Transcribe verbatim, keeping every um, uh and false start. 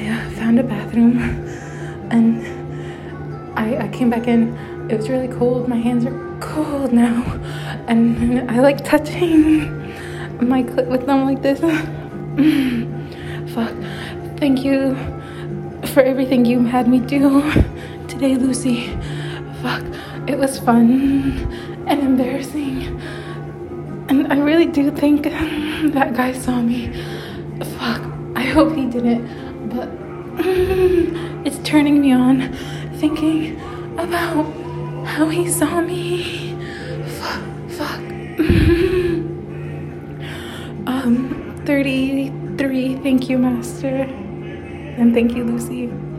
I uh, found a bathroom and I, I came back in. It was really cold. My hands are cold now. And I like touching my clit with them like this. Fuck. Thank you for everything you had me do today, Lucy. Fuck. It was fun and embarrassing. And I really do think that guy saw me. Fuck. I hope he didn't. But it's turning me on thinking about how he saw me. Fuck. Fuck. um, thirty-three. Thank you, Master. And thank you, Lucy.